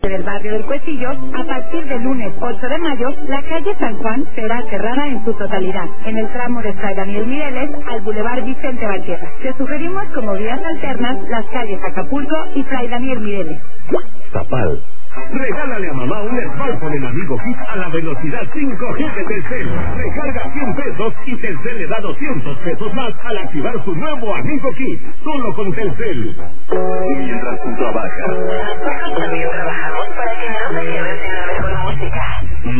del barrio del Cuecillo, a partir del lunes 8 de mayo, la calle San Juan será cerrada en su totalidad, en el tramo de Fray Daniel Mireles al Boulevard Vicente Valtierra. Te sugerimos como vías alternas las calles Acapulco y Fray Daniel Mireles. Zapal. Regálale a mamá un smartphone en Amigo Kit a la velocidad 5G de Telcel. Recarga 100 pesos y Telcel le da 200 pesos más al activar su nuevo Amigo Kit. Solo con Telcel. Mientras tú trabajas. Nosotros también trabajamos para que no te quedes sin la mejor música.